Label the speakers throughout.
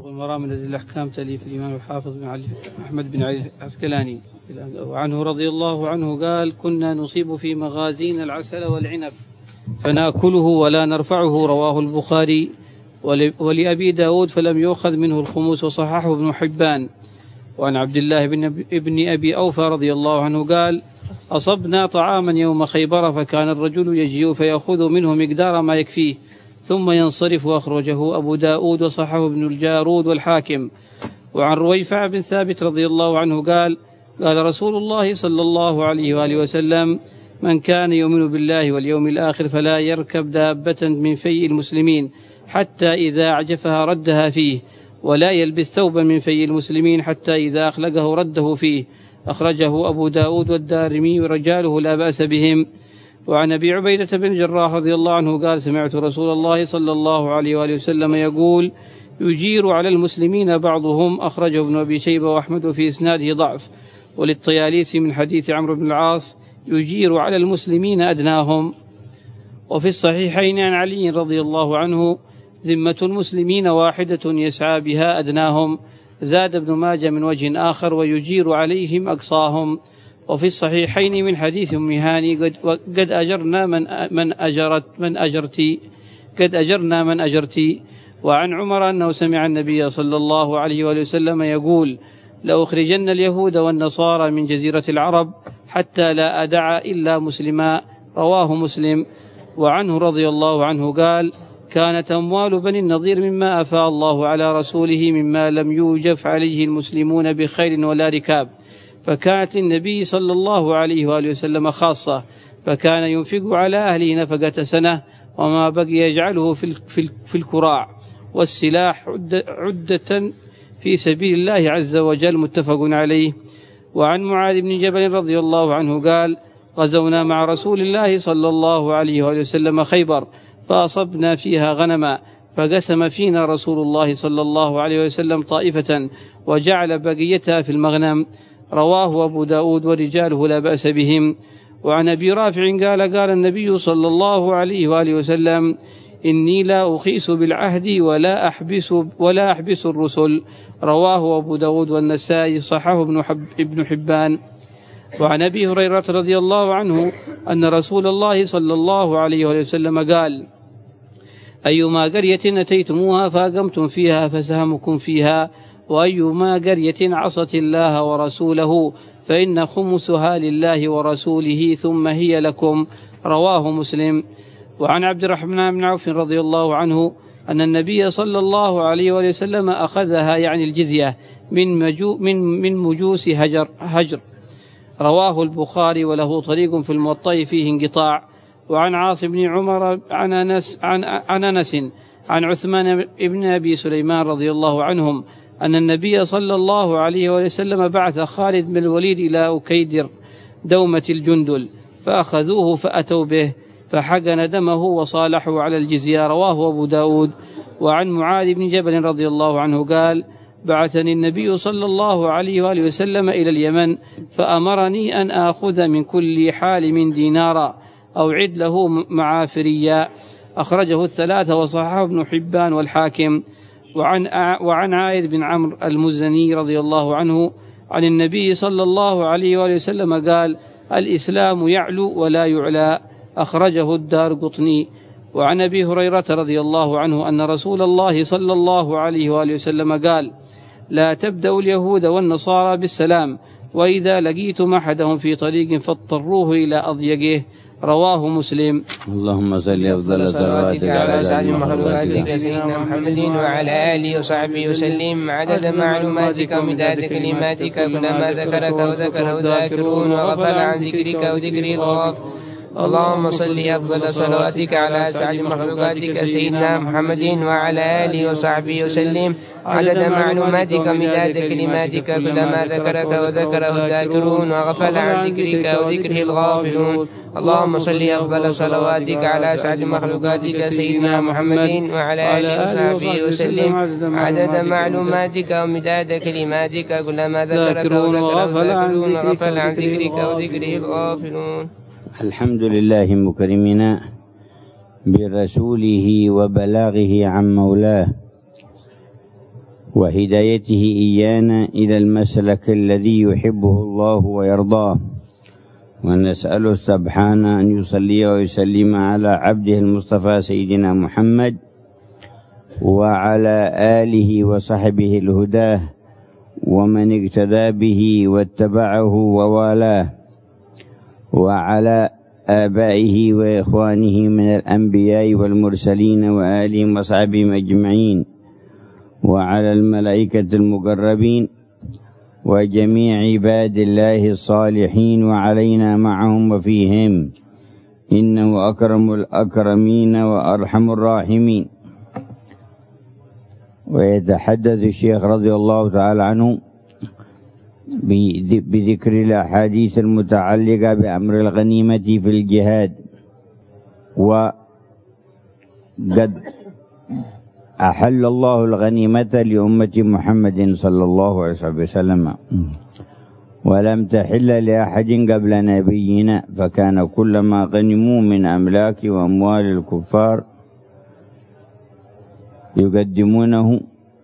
Speaker 1: المرام من الأحكام تأليف الإمام الحافظ بن علي أحمد بن علي العسقلاني. وعنه رضي الله عنه قال: كنا نصيب في مغازينا العسل والعنب فنأكله ولا نرفعه. رواه البخاري. ولأبي داود: فلم يؤخذ منه الخمس، وصححه ابن حبان. وعن عبد الله بن أبي أوفى رضي الله عنه قال: أصبنا طعاما يوم خيبر فكان الرجل يجيء فيأخذ منه مقدار ما يكفيه ثم ينصرف. وأخرجه أبو داود وصححه ابن الجارود والحاكم. وعن رويفع بن ثابت رضي الله عنه قال: قال رسول الله صلى الله عليه وآله وسلم: من كان يؤمن بالله واليوم الآخر فلا يركب دابة من فيء المسلمين حتى إذا أعجفها ردها فيه، ولا يلبس ثوبا من فيء المسلمين حتى إذا أخلقه رده فيه. أخرجه أبو داود والدارمي ورجاله لا بأس بهم. وعن أبي عبيدة بن الجراح رضي الله عنه قال: سمعت رسول الله صلى الله عليه وآله وسلم يقول: يجير على المسلمين بعضهم. أخرجه ابن أبي شيبة وأحمد في إسناده ضعف. وللطياليسي من حديث عمرو بن العاص: يجير على المسلمين أدناهم. وفي الصحيحين عن علي رضي الله عنه: ذمة المسلمين واحدة يسعى بها أدناهم. زاد ابن ماجه من وجه آخر: ويجير عليهم أقصاهم. وفي الصحيحين من حديث أم هاني: قد أجرنا من أجرتي. وعن عمر أنه سمع النبي صلى الله عليه وسلم يقول: لأخرجن اليهود والنصارى من جزيرة العرب حتى لا أدع إلا مسلما. رواه مسلم. وعنه رضي الله عنه قال: كانت أموال بني النضير مما أفاء الله على رسوله مما لم يوجف عليه المسلمون بخيل ولا ركاب، فكانت النبي صلى الله عليه وآله وسلم خاصة، فكان ينفق على أهله نفقة سنة، وما بقي يجعله في الكراع والسلاح عدة في سبيل الله عز وجل. متفق عليه. وعن معاذ بن جبل رضي الله عنه قال: غزونا مع رسول الله صلى الله عليه وآله وسلم خيبر فأصبنا فيها غنما، فقسم فينا رسول الله صلى الله عليه وسلم طائفة وجعل بقيتها في المغنم. رواه أبو داود ورجاله لا بأس بهم. وعن أبي رافع قال: قال النبي صلى الله عليه وآله وسلم: إني لا أخيس بالعهد ولا أحبس الرسل. رواه أبو داود والنسائي، صححه ابن حبان. وعن أبي هريرة رضي الله عنه أن رسول الله صلى الله عليه وسلم قال: أيما قرية أتيتموها فأقمتم فيها فسهمكم فيها، وأيما قرية عصت الله ورسوله فإن خمسها لله ورسوله ثم هي لكم. رواه مسلم. وعن عبد الرحمن بن عوف رضي الله عنه أن النبي صلى الله عليه وسلم أخذها، يعني الجزية، من مجوس هجر. رواه البخاري وله طريق في الموطأ فيه انقطاع. وعن عاصم بن عمر عن أنس عن عثمان بن أبي سليمان رضي الله عنهم أن النبي صلى الله عليه وسلم بعث خالد بن الوليد إلى أكيدر دومة الجندل، فأخذوه فأتوا به فحقن دمه وصالحوا على الجزية. رواه أبو داود. وعن معاذ بن جبل رضي الله عنه قال: بعثني النبي صلى الله عليه وآله وسلم إلى اليمن، فأمرني أن آخذ من كل حالم دينارا أو عد له معافريا. أخرجه الثلاثة وصححه ابن حبان والحاكم. وعن عائذ بن عمرو المزني رضي الله عنه عن النبي صلى الله عليه وآله وسلم قال: الإسلام يعلو ولا يعلى. أخرجه الدارقطني. وعن أبي هريرة رضي الله عنه أن رسول الله صلى الله عليه وآله وسلم قال: لا تبدأوا اليهود والنصارى بالسلام، وإذا لقيتم أحدهم في طريق فاضطروه إلى أضيقه. رواه مسلم.
Speaker 2: اللهم صل أفضل صلواتك على أسعد مخلوقاتك
Speaker 3: سيدنا محمد وعلى آله وصحبه وسلم عدد معلوماتك ومداد كلماتك، كلما ذكرك وذكره ذاكرون وغفل عن ذكرك وذكره الغافل. اللهم صل أفضل صلواتك على أسعد مخلوقاتك سيدنا محمد وعلى آله وصحبه وسلم عدد معلوماتك ومداد كلماتك، كلما ذكرك وذكره الذاكرون وغفل عن ذكرك وذكره الغافلون. اللهم صل أفضل صلواتك على أسعد مخلوقاتك سيدنا محمد وعلى آله وصحبه وسلم عدد معلوماتك ومداد كلماتك، كلما ذكرك وذكره الذاكرون وغفل عن ذكرك وذكره الغافلون.
Speaker 2: الحمد لله مكرمنا برسوله وبلاغه عن مولاه،
Speaker 4: وهدايته إيانا إلى المسلك الذي يحبه الله ويرضاه، ونسأله سبحانه أن يصلي ويسلم على عبده المصطفى سيدنا محمد وعلى آله وصحبه الهداه ومن اقتدى به واتبعه ووالاه، وعلى آبائه وإخوانه من الأنبياء والمرسلين وآلهم وصحبهم أجمعين، وعلى الملائكة المقربين وجميع عباد الله الصالحين، وعلينا معهم وفيهم، إنه أكرم الأكرمين وأرحم الراحمين. ويتحدث الشيخ رضي الله تعالى عنه بذكر الأحاديث المتعلقة بأمر الغنيمة في الجهاد. وقد أحل الله الغنيمة لأمة محمد صلى الله عليه وسلم، ولم تحل لأحد قبل نبينا، فكان كل ما غنموا من أملاك وأموال الكفار يقدمونه،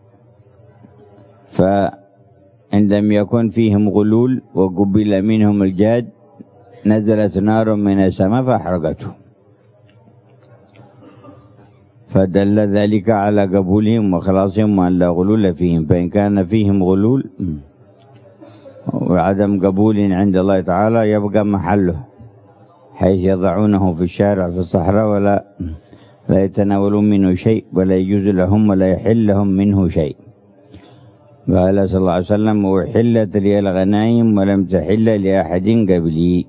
Speaker 4: فإن لم يكن فيهم غلول وقبل منهم الجاد نزلت نار من السماء فأحرقته، فدل ذلك على قبولهم وخلاصهم وأن لا غلول فيهم. فإن كان فيهم غلول وعدم قبول عند الله تعالى يبقى محله، حيث يضعونه في الشارع في الصحراء ولا يتناولون منه شيء، ولا يجوز لهم ولا يحل لهم منه شيء. قال صلى الله عليه وسلم: وحلت لي الغنائم ولم تحل لأحد قبلي.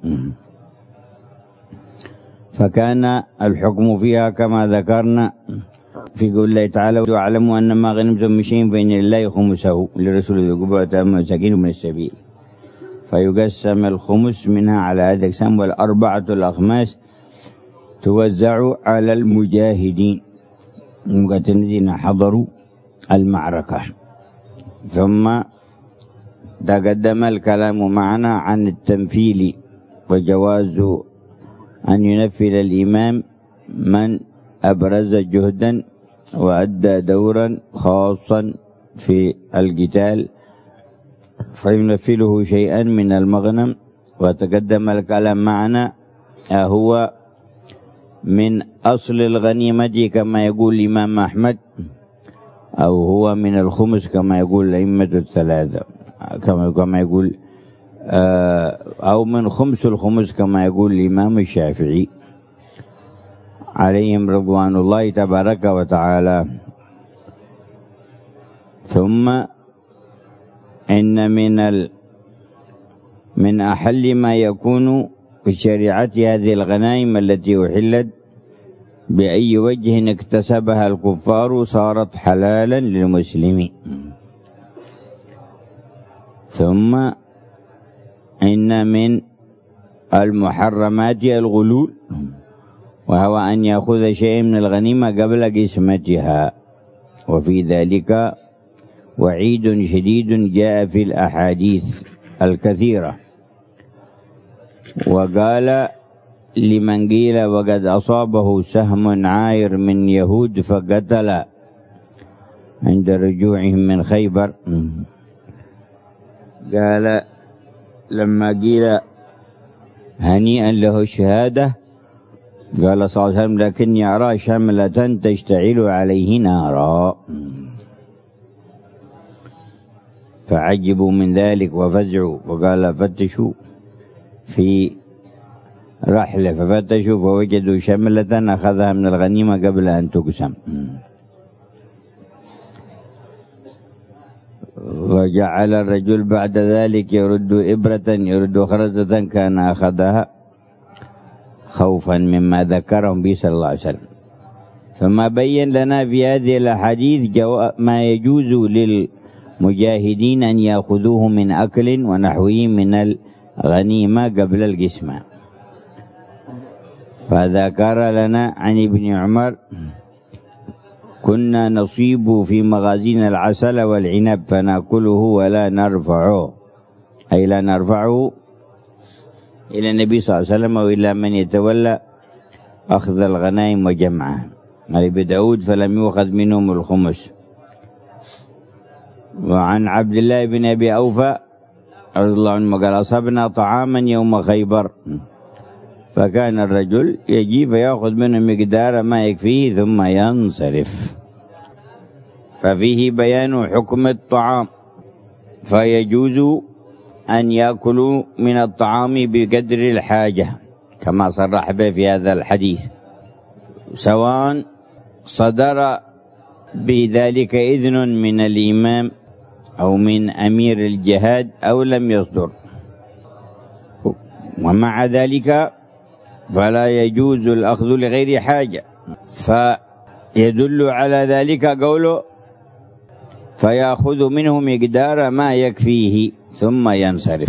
Speaker 4: فكان الحكم فيها كما ذكرنا في قول الله تعالى: واعلموا أن ما غنمتم من شيء فإن لله خمسه للرسول ذي القربى واليتامى والمساكين وابن السبيل، فيقسم الخمس منها على هذا الأقسام، والأربعة الأخماس توزع على المجاهدين الذين حضروا المعركة. ثم تقدم الكلام معنا عن التمثيل وجواز أن ينفذ الإمام من أبرز جهدا وأدى دورا خاصا في القتال فينفذه شيئا من المغنم. وتقدم الكلام معنا هو من أصل الغنيمة كما يقول الإمام أحمد، أو هو من الخمس كما يقول الأئمة الثلاثة، كما يقول أو من خمس الخمس كما يقول الإمام الشافعي عليهم رضوان الله تبارك وتعالى. ثم إن من أحل ما يكون في شريعة هذه الغنائم التي أحلت بأي وجه اكتسبها الكفار صارت حلالا للمسلمين. ثم إن من المحرمات الغلول، وهو أن يأخذ شيء من الغنيمة قبل قسمتها، وفي ذلك وعيد شديد جاء في الأحاديث الكثيرة. وقال لمن قيل وقد أصابه سهم عاير من يهود فقتل عند رجوعهم من خيبر، قال لما قيل هنيئا له الشهادة قال صلى الله عليه وسلم: لكني أرى شملة تشتعل عليه نارا. فعجبوا من ذلك وفزعوا، وقال: فتشوا في رحلة، ففتشوا فوجدوا شملة أخذها من الغنيمة قبل أن تقسم. وجعل الرجل بعد ذلك يرد إبرة يرد خرزة كان أخذها خوفا مما ذكرهم به صلى الله عليه وسلم. ثم بين لنا في هذه الأحاديث ما يجوز للمجاهدين أن يأخذوه من أكل ونحوه من الغنيمة قبل القسمة. فذكر لنا عن ابن عمر: كنا نصيب في مغازينا العسل والعنب فنأكله ولا نرفعه، أي لا نرفعه إلى النبي صلى الله عليه وسلم وإلى من يتولى أخذ الغنائم وجمعها. أي بداود فلم يؤخذ منهم الخمس. وعن عبد الله بن أبي أوفى رضي الله عنه قال أصبنا طعاما يوم خيبر فكان الرجل يجي فيأخذ منه مقدار ما يكفيه ثم ينصرف. ففيه بيان حكم الطعام، فيجوز أن يأكلوا من الطعام بقدر الحاجة كما صرح به في هذا الحديث، سواء صدر بذلك إذن من الإمام أو من أمير الجهاد أو لم يصدر. ومع ذلك فلا يجوز الأخذ لغير حاجة، فيدل على ذلك قوله فيأخذ منه مقدار ما يكفيه ثم ينصرف.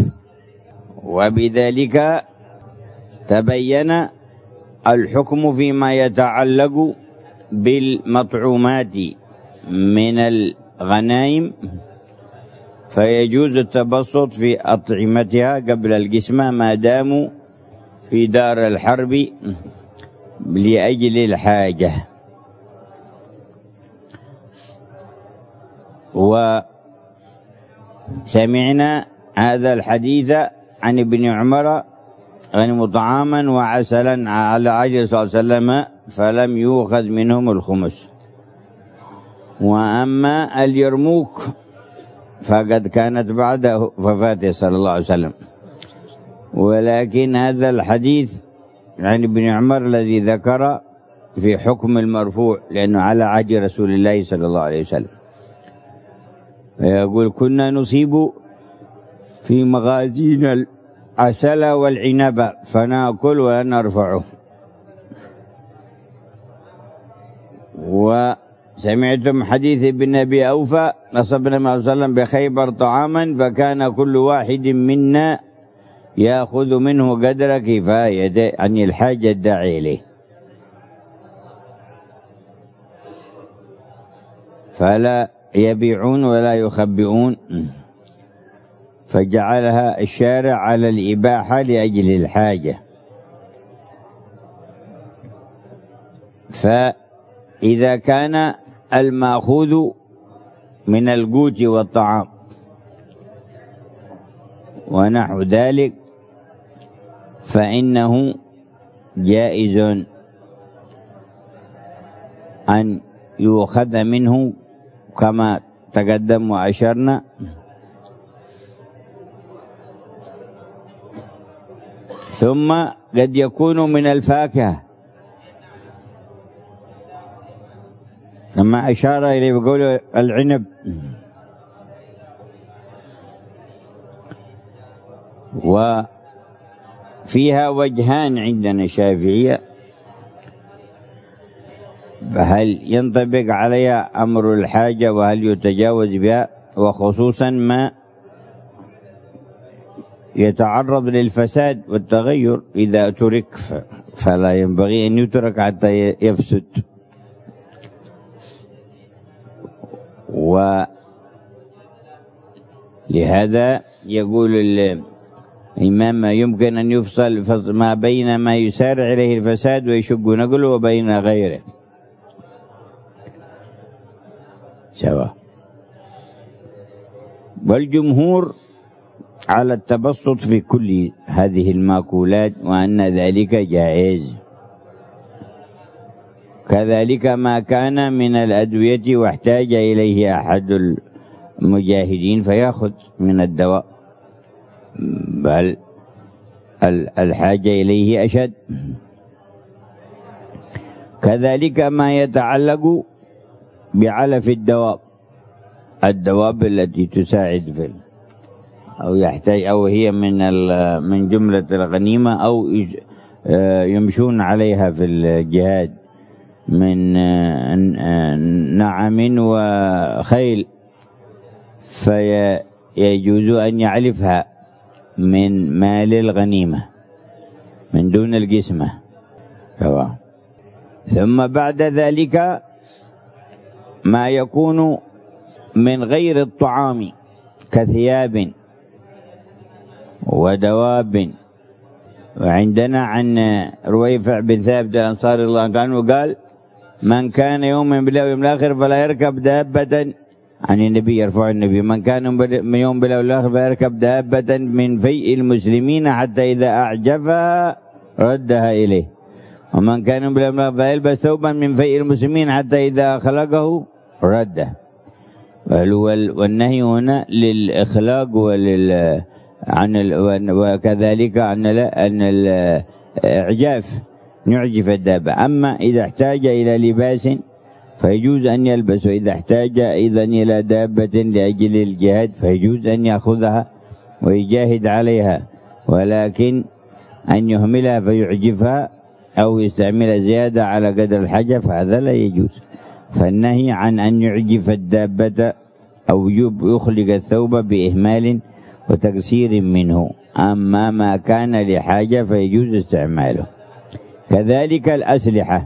Speaker 4: وبذلك تبين الحكم فيما يتعلق بالمطعومات من الغنائم، فيجوز التبسط في أطعمتها قبل القسمة ما داموا في دار الحرب لأجل الحاجة. وسمعنا هذا الحديث عن ابن عمر غنموا طعاما وعسلا على عهد صلى الله عليه وسلم فلم يؤخذ منهم الخمس. وأما اليرموك فقد كانت بعد وفاته صلى الله عليه وسلم، ولكن هذا الحديث عن ابن عمر الذي ذكر في حكم المرفوع لأنه على عهد رسول الله صلى الله عليه وسلم. يقول كنا نصيب في مغازينا العسل والعنب فنأكل ولا نرفعه. وسمعتم حديث ابن أبي أوفى أصبنا مع صلى الله عليه وسلم بخيبر طعاما فكان كل واحد منا يأخذ منه قدر كفاية عن الحاجة الداعي إليه، فلا يبيعون ولا يخبئون، فجعلها الشارع على الإباحة لأجل الحاجة. فإذا كان المأخوذ من القوت والطعام ونحو ذلك فإنه جائز أن يؤخذ منه كما تقدم وأشرنا. ثم قد يكون من الفاكهة كما أشار إليه بقول العنب، وفيها وجهان عندنا الشافعية، فهل ينطبق عليها أمر الحاجة وهل يتجاوز بها، وخصوصا ما يتعرض للفساد والتغير إذا ترك فلا ينبغي أن يترك حتى يفسد. ولهذا يقول الإمام يمكن أن يفصل ما بين ما يسارع إليه الفساد ويشق نقله وبين غيره سواء. والجمهور على التبسط في كل هذه المأكولات وأن ذلك جائز، كذلك ما كان من الأدوية واحتاج إليه أحد المجاهدين فيأخذ من الدواء، بل الحاجة إليه أشد. كذلك ما يتعلق بعلف الدواب التي تساعد في أو يحتاج أو هي من جملة الغنيمة أو يمشون عليها في الجهاد من نعم وخيل، فيجوز أن يعلفها من مال الغنيمة من دون القسمة. ثم بعد ذلك ما يكون من غير الطعام كثياب ودواب. وعندنا عن رويفع بن ثابت الأنصاري الله عنه قال من كان يؤمن بالله واليوم الآخر فلا يركب دابة عن النبي يرفع النبي: من كان يوم بالأولاخ فيركب دابة من فيء المسلمين حتى إذا أعجبها ردها إليه، ومن كان بالأولاخ فيلبس ثوبا من فيء المسلمين حتى إذا أخلقه رده. والنهي هنا للإخلاق وكذلك عن الإعجاف، نعجف الدابة. أما إذا احتاج إلى لباس فيجوز أن يلبس، وإذا احتاج أيضا إلى دابة لأجل الجهاد فيجوز أن يأخذها ويجاهد عليها، ولكن أن يهملها فيعجفها أو يستعمل زيادة على قدر الحاجة فهذا لا يجوز. فالنهي عن أن يعجف الدابة أو يخلق الثوب بإهمال وتقصير منه. أما ما كان لحاجة فيجوز استعماله. كذلك الأسلحة،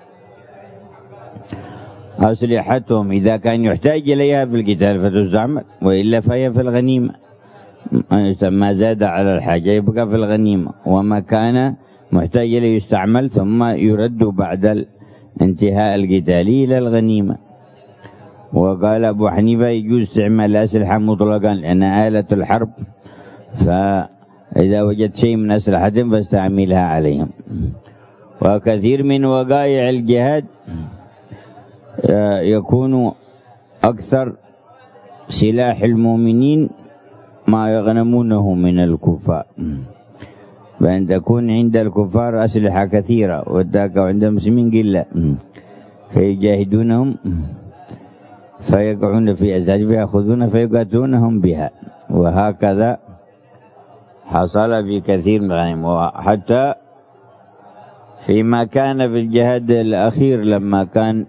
Speaker 4: أسلحتهم إذا كان يحتاج إليها في القتال فتستعمل، وإلا فهي في الغنيمة. ما زاد على الحاجة يبقى في الغنيمة، وما كان محتاج إليه يستعمل ثم يرد بعد انتهاء القتال إلى الغنيمة. وقال أبو حنيفة يجوز استعمال الأسلحة مطلقا لأنها آلة الحرب، فإذا وجدت شيء من أسلحتهم فاستعملها عليهم. وكثير من وقائع الجهاد يكون أكثر سلاح المؤمنين ما يغنمونه من الكفار، بأن تكون عند الكفار أسلحة كثيرة وعند المسلمين قلة، فيجاهدونهم فيقعون في أزواج فيأخذون فيقاتلونهم بها. وهكذا حصل في كثير من الغنائم. وحتى فيما كان في الجهاد الأخير لما كان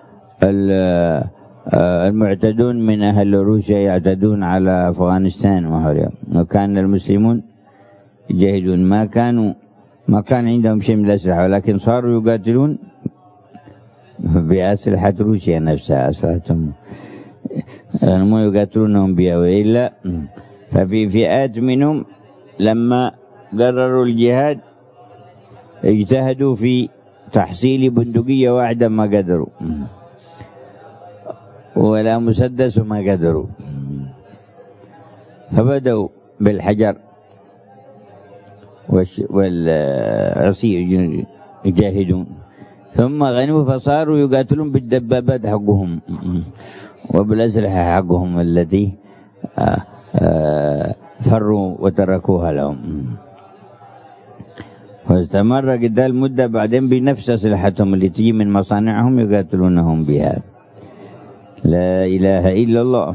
Speaker 4: المعتدون من أهل روسيا يعتدون على أفغانستان وحولها، وكان المسلمون يجاهدون، ما كان عندهم شيء من الأسلحة، ولكن صاروا يقاتلون بأسلحة روسيا نفسها، أسلحتهم ما يقاتلونهم بها. وإلا ففي فئات منهم لما قرروا الجهاد اجتهدوا في تحصيل بندقية واحدة ما قدروا، ولا مسدس ما قدروا، فبدأوا بالحجر والعصي يجاهدون، ثم غنموا فصاروا يقاتلون بالدبابات حقهم وبالأسلحة حقهم التي فروا وتركوها لهم، واستمر قتال مدة، بعدين بنفس أسلحتهم اللي تجي من مصانعهم يقاتلونهم بها. لا إله إلا الله.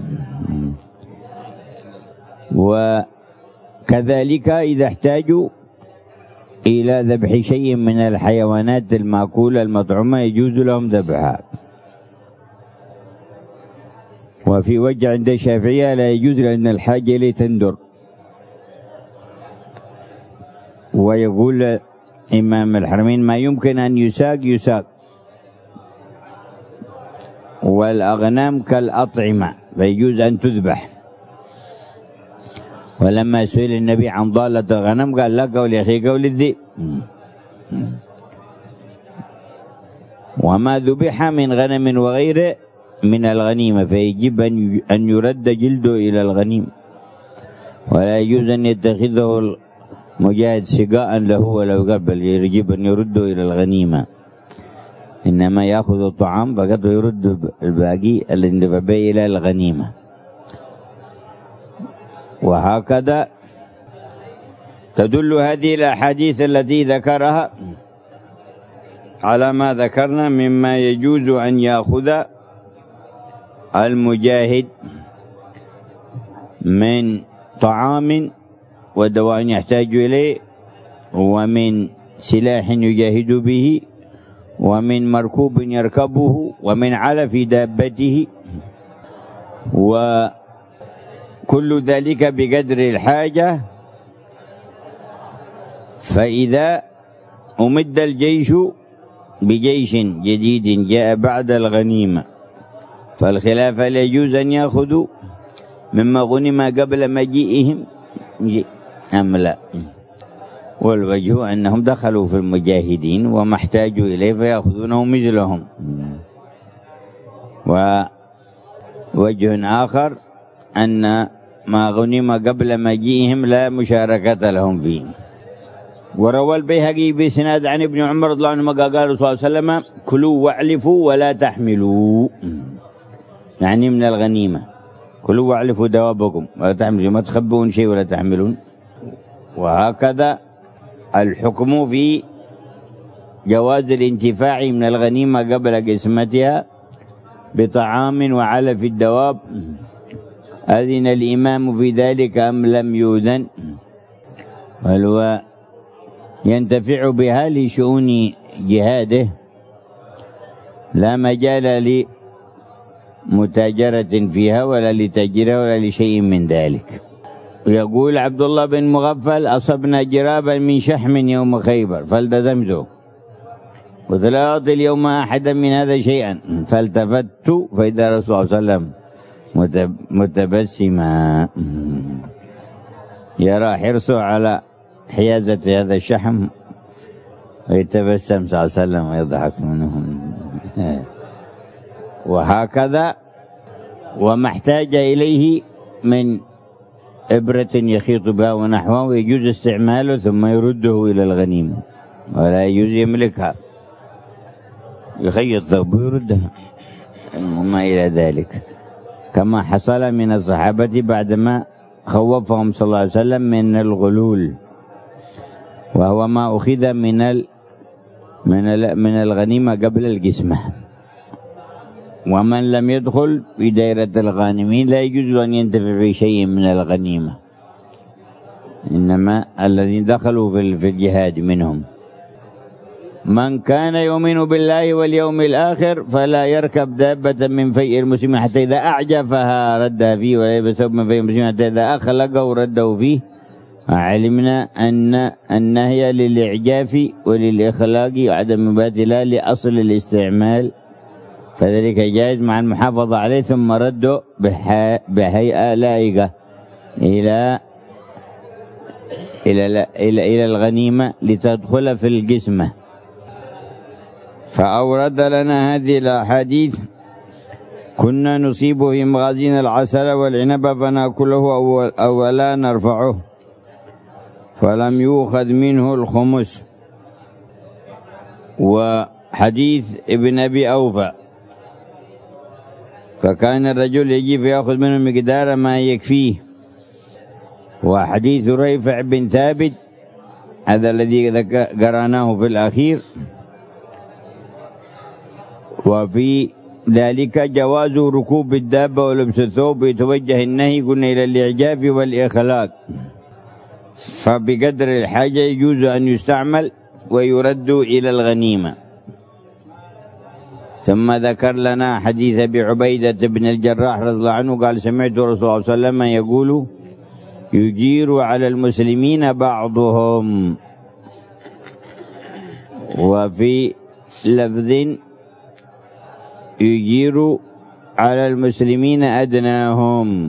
Speaker 4: وكذلك إذا احتاجوا إلى ذبح شيء من الحيوانات المأكولة المطعومة يجوز لهم ذبحها. وفي وجه عند الشافعية لا يجوز لأن الحاجة إليه تندر. ويقول إمام الحرمين ما يمكن أن يساق، والأغنام كالأطعمة فيجوز أن تذبح. ولما سئل النبي عن ضالة الغنم قال لك ولأخيك وللذئب. وما ذبح من غنم وغيره من الغنيمة فيجب أن يرد جلده إلى الغنيمة، ولا يجوز أن يتخذه المجاهد سقاء له ولا يقبل، يجب أن يرده إلى الغنيمة، إنما يأخذ الطعام فقط ويرد الباقي اللي اندفع به إلى الغنيمة. وهكذا تدل هذه الأحاديث التي ذكرها على ما ذكرنا مما يجوز أن يأخذ المجاهد من طعام ودواء يحتاج إليه، ومن سلاح يجاهد به، ومن مركوب يركبه، ومن علف دابته، وكل ذلك بقدر الحاجة. فإذا أمد الجيش بجيش جديد جاء بعد الغنيمة فالخلافة لا يجوز أن يأخذوا مما غنم قبل مجيئهم أم لا، والوجه أنهم دخلوا في المجاهدين وما احتاجوا إليه فيأخذونه مثلهم. وجه آخر أن ما غنم قبل مجيئهم لا مشاركة لهم فيه. وروى البيهقي بسناد عن ابن عمر رضي الله عنهما قال رسول الله صلى الله عليه وسلم: كلوا واعلفوا ولا تحملوا، يعني من الغنيمة. كلوا واعلفوا دوابكم ولا تحملوا، ما تخبون شيء ولا تحملون. وهكذا الحكم في جواز الانتفاع من الغنيمة قبل قسمتها بطعام وعلف الدواب، أذن الإمام في ذلك أم لم يؤذن؟ هل هو ينتفع بها لشؤون جهاده، لا مجال لمتاجرة فيها ولا لتجرة ولا لشيء من ذلك. ويقول عبد الله بن مغفل: أصبنا جرابا من شحم يوم خيبر فالتزمته، ولا أعطي اليوم أحدا من هذا شيئا، فالتفت فإذا رسول الله صلى الله عليه وسلم متبسما يرى حرصه على حيازة هذا الشحم، ويتبسم صلى الله عليه وسلم ويضحك منه. وهكذا وما احتاج إليه من إبرة يخيط بها ونحوه ويجوز استعماله ثم يرده إلى الغنيمة، ولا يجوز يملكها، يخيط ثوب ويردها وما إلى ذلك، كما حصل من الصحابة بعدما خوفهم صلى الله عليه وسلم من الغلول، وهو ما أخذ من الغنيمة قبل القسمة. ومن لم يدخل في دائرة الغانمين لا يجوز أن ينتفع بشيء من الغنيمة، إنما الذين دخلوا في الجهاد منهم. من كان يؤمن بالله واليوم الآخر فلا يركب دابة من فيء المسلمين حتى إذا أعجفها ردها فيه، ولا يلبس ثوب من فيء المسلمين حتى إذا أخلقه رده فيه. علمنا أن النهي للإعجاف وللإخلاق وعدم مبادئ لا لأصل الاستعمال، فذلك جائز مع المحافظة عليه ثم رده بهيئة لائقة إلى الغنيمة لتدخل في القسمة. فأورد لنا هذه الأحاديث: كنا نصيب في مغازينا العسل والعنب فنأكله أو لا نرفعه، فلم يؤخذ منه الخمس. وحديث ابن أبي أوفى: فكان الرجل يجي فيأخذ منه مقدار ما يكفيه. وحديث ريفع بن ثابت هذا الذي قرأناه في الأخير، وفي ذلك جواز ركوب الدابة ولبس الثوب، يتوجه النهي قلنا إلى الإعجاف والإخلاق، فبقدر الحاجة يجوز أن يستعمل ويرد إلى الغنيمة. ثم ذكر لنا حديث أبي عبيدة بن الجراح رضي الله عنه قال: سمعت رسول الله صلى الله عليه وسلم يقول: يجير على المسلمين بعضهم. وفي لفظ: يجير على المسلمين أدناهم.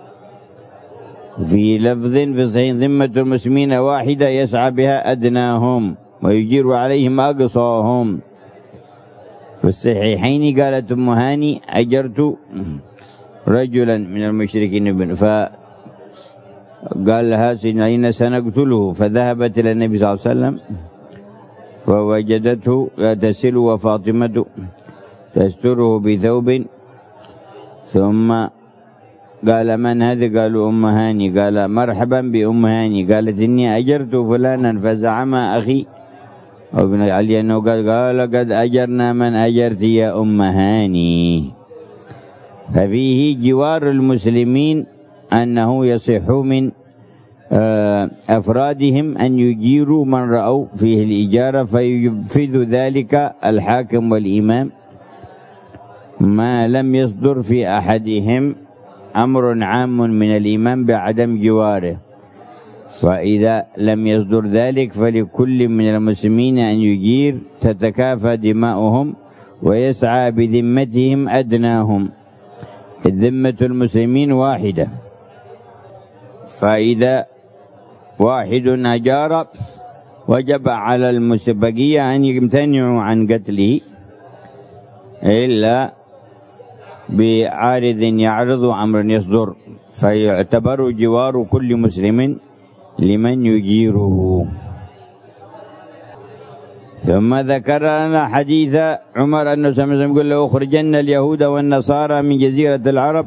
Speaker 4: في لفظ في صحيح: ذمة المسلمين واحدة يسعى بها أدناهم ويجير عليهم أقصاهم. في الصحيحين قالت أم هاني: أجرت رجلا من المشركين، فقال لها: أين سنقتله؟ فذهبت إلى النبي صلى الله عليه وسلم فوجدته يغتسل وفاطمة تستره بثوب، ثم قال: من هذا؟ قالوا: أم هاني. قال: مرحبا بأم هاني. قالت: إني أجرت فلانا. فزعم أخي ابن علي أنه قال: قد أجرنا من أجرت يا أم هاني. ففيه جوار المسلمين أنه يصح من أفرادهم أن يجيروا من رأوا فيه الإجارة، فينفذ ذلك الحاكم والإمام ما لم يصدر في أحدهم أمر عام من الإمام بعدم جواره. وإذا لم يصدر ذلك فلكل من المسلمين أن يجير تتكافى دماؤهم ويسعى بذمتهم أدناهم. ذمة المسلمين واحدة، فإذا واحد أجار وجب على البقية أن يمتنعوا عن قتله إلا بعارض يعرض أمر يصدر، فيعتبر جوار كل مسلم لمن يجيره. ثم ذكر لنا حديث عمر أنه يقول لأخرجن اليهود والنصارى من جزيرة العرب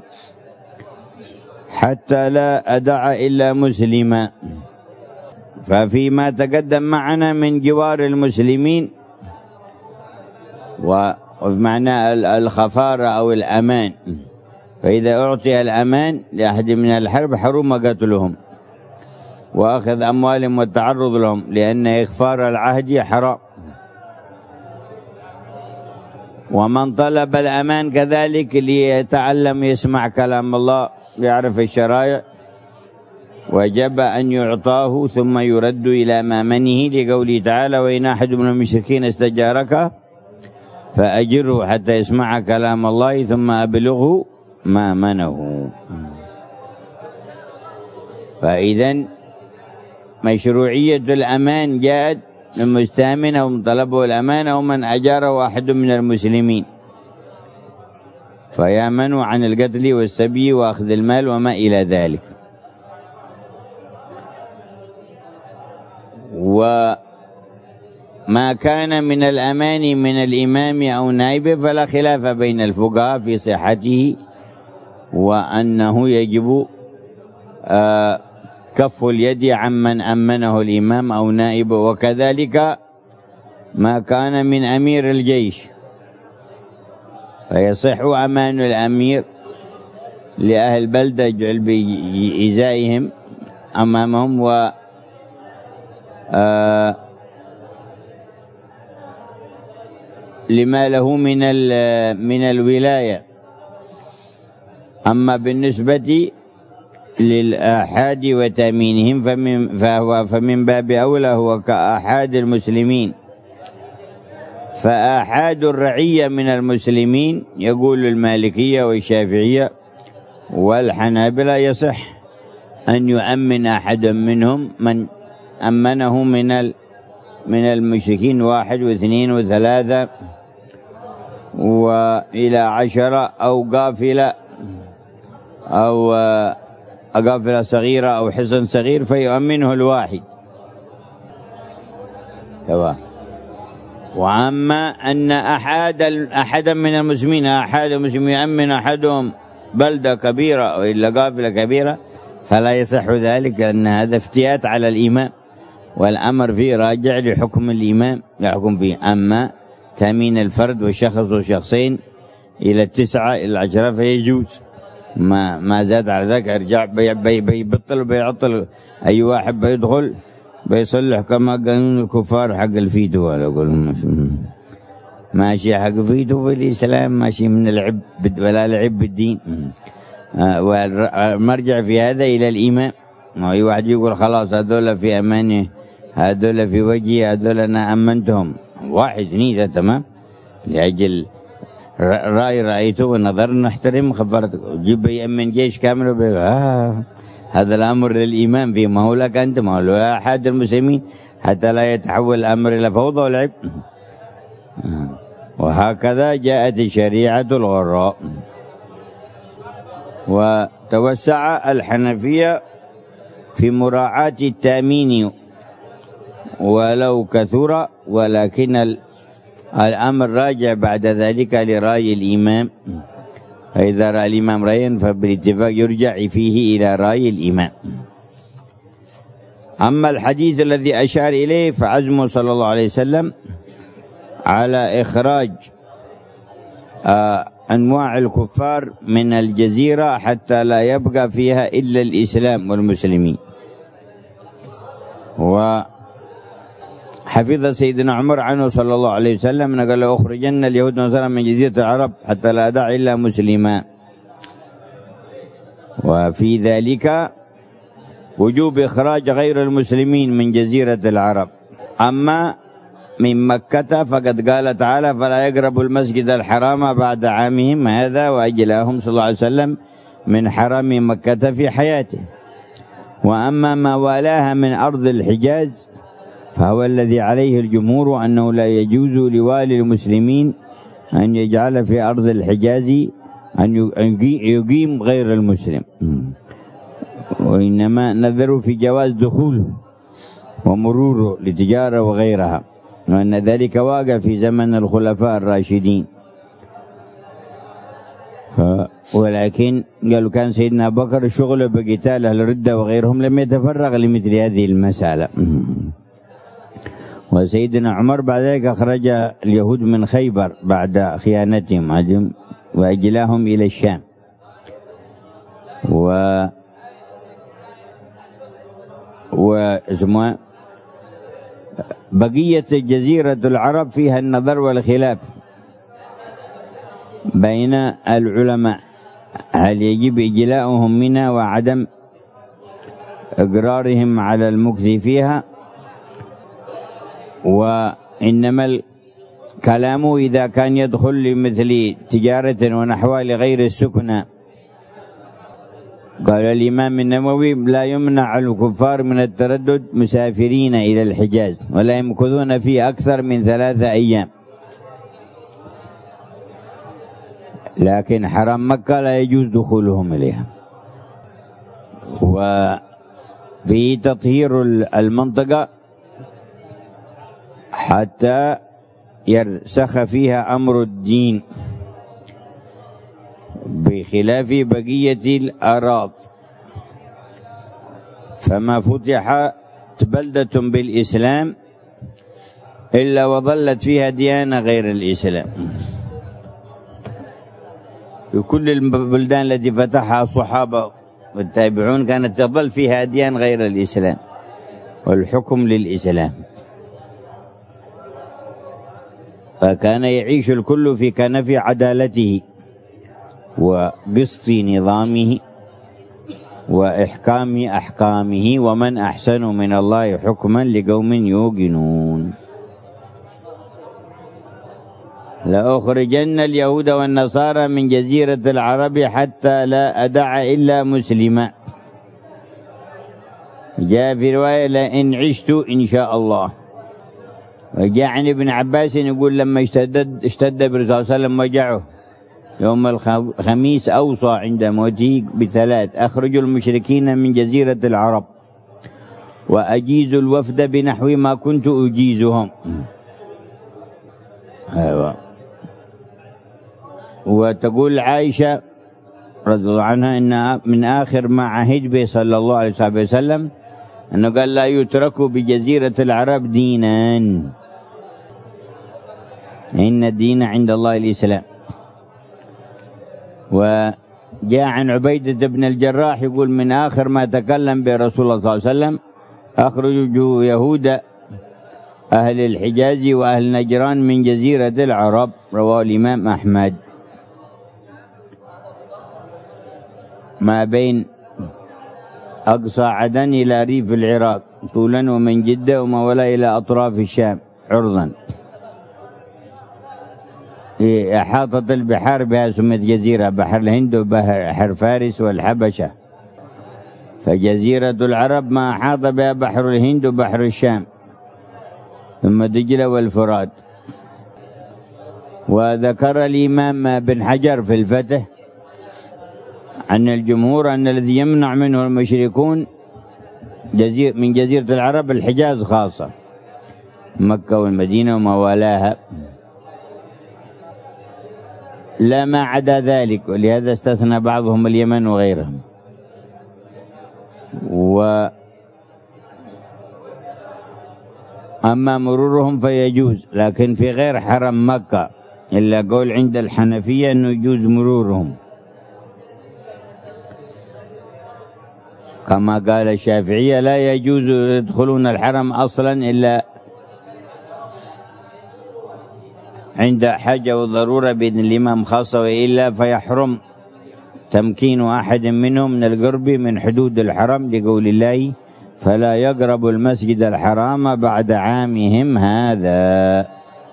Speaker 4: حتى لا أدع إلا مسلما. ففيما تقدم معنا من جوار المسلمين ومعنى الخفارة أو الأمان، فإذا أعطي الأمان لأحد من الحرب حرم قتلهم وأخذ أموالهم والتعرض لهم، لأن إخفار العهد حرام. ومن طلب الأمان كذلك ليتعلم يسمع كلام الله يعرف الشرائع وجب أن يعطاه ثم يرد إلى مامنه، لقوله تعالى وإن أحد من المشركين استجارك فأجره حتى يسمع كلام الله ثم أبلغه مامنه. فإذا مشروعية الأمان جاءت من مستأمن أو من طلبه الأمان أو من أجاره أحد من المسلمين، فيأمن عن القتل والسبي وأخذ المال وما إلى ذلك. وما كان من الأمان من الإمام أو نائبه فلا خلاف بين الفقهاء في صحته، وأنه يجب كف اليد عمن أمنه الإمام أو نائبه. وكذلك ما كان من أمير الجيش فيصح أمان الأمير لأهل البلدة جعل بإزائهم أمامهم لما له من الولاية. أما بالنسبة للآحاد وتأمينهم فمن باب أولى هو كآحاد المسلمين. فآحاد الرعية من المسلمين يقول المالكية والشافعية والحنابلة يصح أن يؤمن أحد منهم من أمنه من المشركين 1 و2 و3 وإلى 10 أو قافلة أو قافلة صغيرة أو حصن صغير فيؤمنه الواحد. تمام. وأما أن أحدا من المسلمين يؤمن أحدهم بلدة كبيرة وإلا قافلة كبيرة فلا يصح ذلك، لأن هذا افتئات على الإمام، والأمر فيه راجع لحكم الإمام يحكم فيه. أما تأمين الفرد وشخص وشخصين إلى 9 إلى 10 فيجوز، ما زاد على ذلك ارجع بيبطل وبيعطل. أي واحد بيدخل بيصلح كما قانون الكفار حق الفيتو، ولا أقول ماشي حق فيتو في الإسلام ماشي من العب ولا لعب بالدين. والمرجع في هذا إلى الإمام. أي واحد يقول خلاص هذول في أمانه، هذول في وجهي، هذول أنا أمنتهم 1 2 3 تمام، لأجل رأيته ونظر نحترم خبرتك. جيب يأمن جيش كامل هذا الأمر للإمام، فيما هو لك أنت، ما هو أحد المسلمين، حتى لا يتحول الأمر إلى فوضى ولعب. وهكذا جاءت الشريعة الغراء. وتوسع الحنفية في مراعاة التأمين ولو كثر، ولكن الأمر راجع بعد ذلك لرأي الإمام، فإذا رأى الإمام رأيا فبالاتفاق يرجع فيه إلى رأي الإمام. أما الحديث الذي أشار إليه فعزمه صلى الله عليه وسلم على إخراج أنواع الكفار من الجزيرة حتى لا يبقى فيها إلا الإسلام والمسلمين. وحفظ سيدنا عمر عنه صلى الله عليه وسلم قال أخرجن اليهود والنصارى من جزيرة العرب حتى لا أدع إلا مسلما. وفي ذلك وجوب إخراج غير المسلمين من جزيرة العرب. أما من مكة فقد قال تعالى فلا يقربوا المسجد الحرام بعد عامهم هذا، وأجلاهم صلى الله عليه وسلم من حرم مكة في حياته. وأما ما والاها من أرض الحجاز فهو الذي عليه الجمهور أنه لا يجوز لوالي المسلمين أن يجعل في أرض الحجاز أن يقيم غير المسلم، وإنما نظروا في جواز دخوله ومروره لتجارة وغيرها، وأن ذلك واقع في زمن الخلفاء الراشدين. ولكن قالوا كان سيدنا أبو بكر شغله بقتال أهل الردة وغيرهم لم يتفرغ لمثل هذه المسألة. وسيدنا عمر بعد ذلك أخرج اليهود من خيبر بعد خيانتهم وأجلاهم إلى الشام. بقية جزيرة العرب فيها النظر والخلاف بين العلماء، هل يجب إجلاؤهم منها وعدم إقرارهم على المكث فيها، وإنما الكلام إذا كان يدخل لمثل تجارة ونحوها لغير السكنى. قال الإمام النووي لا يمنع الكفار من التردد مسافرين إلى الحجاز ولا يمكثون فيه أكثر من 3 أيام، لكن حرم مكة لا يجوز دخولهم إليها. وفي تطهير المنطقة حتى يرسخ فيها أمر الدين بخلاف بقية الأراض، فما فتحت بلدة بالإسلام إلا وظلت فيها ديانة غير الإسلام. في كل البلدان التي فتحها الصحابة والتابعون كانت تظل فيها أديان غير الإسلام والحكم للإسلام، فكان يعيش الكل في كنف عدالته وقسط نظامه وإحكام أحكامه، ومن أحسن من الله حكما لقوم يوقنون. لأخرجن اليهود والنصارى من جزيرة العرب حتى لا أدع إلا مسلما. جاء في رواية لئن عشت إن شاء الله. وجاء عن ابن عباس يقول لما اشتد بالرسول صلى الله عليه وسلم وجعه يوم الخميس أوصى عند موته ب3: أخرجوا المشركين من جزيرة العرب وأجيزوا الوفد بنحو ما كنت أجيزهم. أيوة. وتقول عائشة رضي الله عنها إن من آخر ما عهد به صلى الله عليه وسلم أنه قال لا يترك بجزيرة العرب دينان، إن الدين عند الله الإسلام. وجاء عن عبيدة بن الجراح يقول من آخر ما تكلم به رسول الله صلى الله عليه وسلم: أخرجوا يهود أهل الحجاز وأهل نجران من جزيرة العرب. رواه الإمام أحمد. ما بين أقصى عدن إلى ريف العراق طولا، ومن جدة وما ولا إلى أطراف الشام عرضا. أحاطت البحار بها سمت جزيرة، بحر الهند وبحر فارس والحبشة. فجزيرة العرب ما أحاط بها بحر الهند وبحر الشام ثم دجلة والفرات. وذكر الإمام بن حجر في الفتح عن الجمهور أن الذي يمنع منه المشركون من جزيرة العرب الحجاز خاصة، مكة والمدينة وما والاها، لا ما عدا ذلك، ولهذا استثنى بعضهم اليمن وغيرهم. أما مرورهم فيجوز، لكن في غير حرم مكة، إلا قول عند الحنفية أنه يجوز مرورهم، كما قال الشافعية لا يجوز يدخلون الحرم أصلا إلا عند حاجة وضرورة بإذن الإمام خاصة، وإلا فيحرم تمكين أحد منهم من القرب من حدود الحرم، لقول الله: فلا يقرب المسجد الحرام بعد عامهم هذا.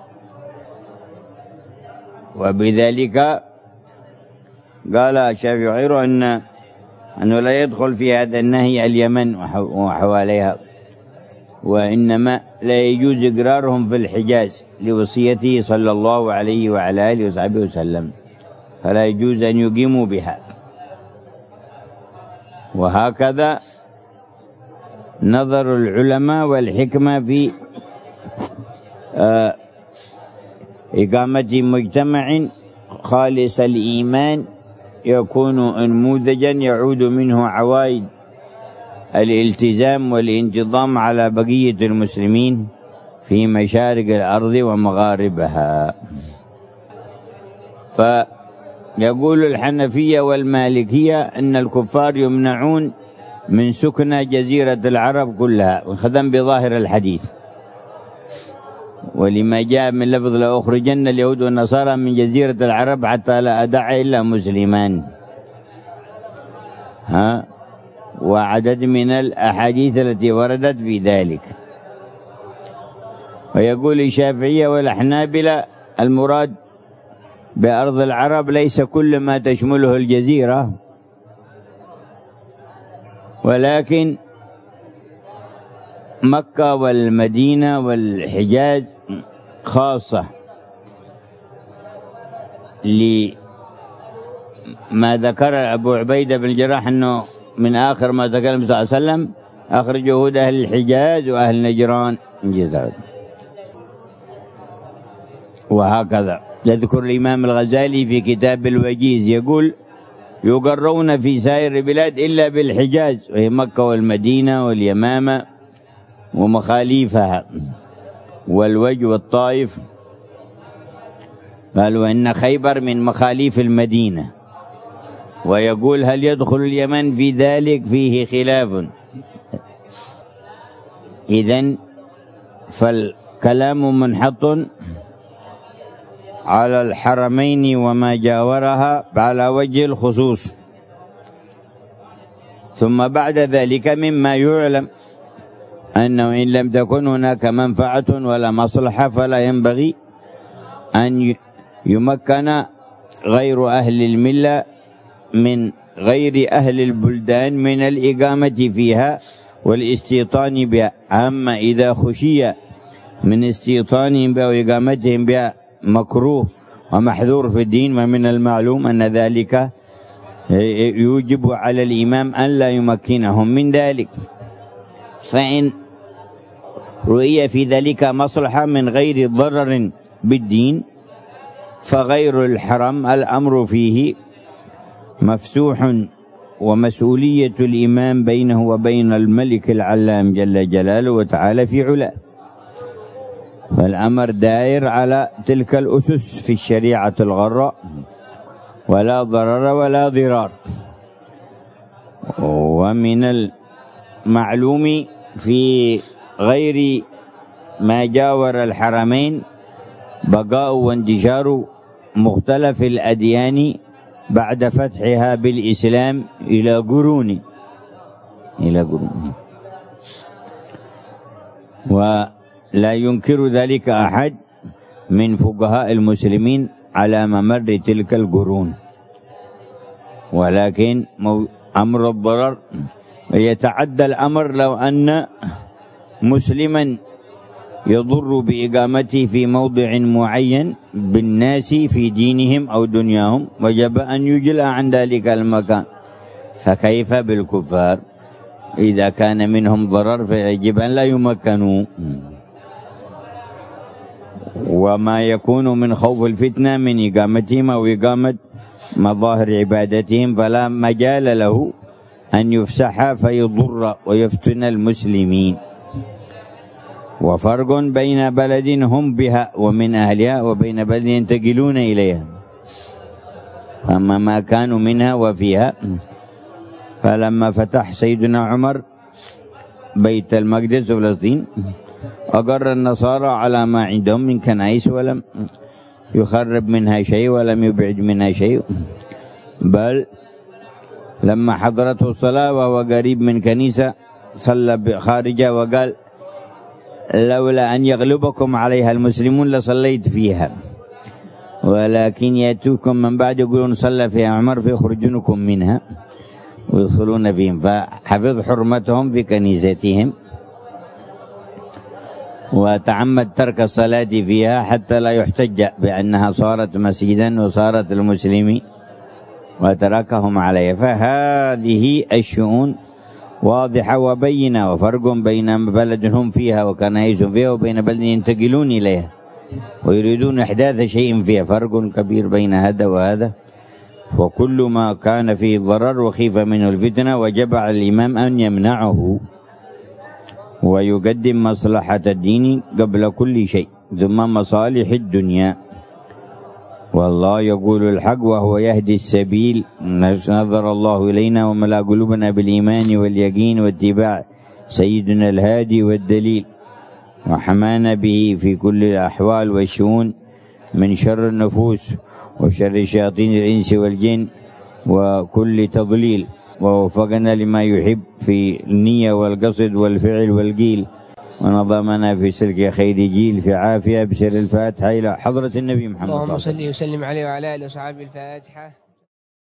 Speaker 4: وبذلك قال الشافعي غيره أنه لا يدخل في هذا النهي اليمن وحواليها، وإنما لا يجوز إقرارهم في الحجاز لوصيته صلى الله عليه وعلى آله وصحبه وسلم. فلا يجوز أن يقيموا بها. وهكذا نظر العلماء والحكمة في إقامة مجتمع خالص الإيمان يكون أنموذجا يعود منه عوائد الالتزام والانتظام على بقية المسلمين في مشارق الأرض ومغاربها. فيقول الحنفية والمالكية أن الكفار يمنعون من سكن جزيرة العرب كلها خذا بظاهر الحديث، ولما جاء من لفظ لأخرجن اليهود والنصارى من جزيرة العرب حتى لا أدع إلا مسلمان، وعدد من الأحاديث التي وردت في ذلك. ويقول الشافعية والأحنابلة المراد بأرض العرب ليس كل ما تشمله الجزيرة، ولكن مكة والمدينة والحجاز خاصة لما ذكر أبو عبيدة بن الجراح أنه من آخر ما تكلم صلى الله عليه وسلم أخرج يهود أهل الحجاز وأهل نجران من جزيرة. وهكذا يذكر الإمام الغزالي في كتاب الوجيز يقول يقرون في سائر البلاد إلا بالحجاز وهي مكة والمدينة واليمامة ومخاليفها والوجه والطائف. قال وإن خيبر من مخاليف المدينة. ويقول هل يدخل اليمن في ذلك؟ فيه خلاف. إذن فالكلام منحط على الحرمين وما جاورها على وجه الخصوص. ثم بعد ذلك مما يعلم أنه إن لم تكن هناك منفعة ولا مصلحة فلا ينبغي أن يمكن غير أهل الملة من غير أهل البلدان من الإقامة فيها والاستيطان بها. أما إذا خشي من استيطانهم بها وإقامتهم بها مكروه ومحذور في الدين، ومن المعلوم أن ذلك يوجب على الإمام أن لا يمكنهم من ذلك. فإن رؤية في ذلك مصلحة من غير ضرر بالدين فغير الحرم الأمر فيه مفسوح، ومسؤولية الإمام بينه وبين الملك العلام جل جلاله وتعالى في علاه. فالأمر دائر على تلك الأسس في الشريعة الغراء، ولا ضرر ولا ضرار. ومن المعلوم في غير ما جاور الحرمين بقاء وانتشار مختلف الأديان بعد فتحها بالإسلام إلى قرون ولا ينكر ذلك أحد من فقهاء المسلمين على ممر تلك القرون. ولكن أمر الضرر يتعدى الأمر لو أن مسلما يضر بإقامته في موضع معين بالناس في دينهم أو دنياهم، وجب أن يجلى عن ذلك المكان. فكيف بالكفار؟ إذا كان منهم ضرر فيجب أن لا يمكنوا. وما يكون من خوف الفتنة من إقامتهم أو إقامة مظاهر عبادتهم فلا مجال له أن يفسح فيضر ويفتن المسلمين. وفرق بين بلد هم بها ومن أهلها وبين بلد ينتقلون إليها. فأما ما كانوا منها وفيها، فلما فتح سيدنا عمر بيت المقدس وفلسطين أقر النصارى على ما عندهم من كنائس ولم يخرب منها شيء ولم يبعد منها شيء، بل لما حضرته الصلاة وهو قريب من كنيسة صلى خارجها وقال لولا أن يغلبكم عليها المسلمون لصليت فيها، ولكن يأتوكم من بعد يقولون صلى فيها عمر فيخرجونكم منها ويدخلون فيهم، فحفظ حرمتهم في كنيستهم. وتعمد ترك الصلاة فيها حتى لا يحتج بأنها صارت مسجدا وصارت المسلمين وتركهم عليها. فهذه الشؤون واضحة وبينة، وفرق بين بلد هم فيها وكنائس فيها وبين بلد ينتقلون إليها ويريدون إحداث شيء فيها، فرق كبير بين هذا وهذا. وكل ما كان فيه ضرر وخيف منه الفتنة وجب على الإمام أن يمنعه ويقدم مصلحة الدين قبل كل شيء ثم مصالح الدنيا. والله يقول الحق وهو يهدي السبيل. نظر الله إلينا وملأ قلوبنا بالإيمان واليقين واتباع سيدنا الهادي والدليل، وحمانا به في كل الأحوال والشؤون من شر النفوس وشر شياطين الإنس والجن وكل تضليل، ووفقنا لما يحب في النية والقصد والفعل والقيل، ونظمنا في سلك خير جيل في عافية بسر الفاتحة إلى حضرة النبي محمد.
Speaker 3: اللهم صل وسلم عليه وعلى آله وصحبه. الفاتحة.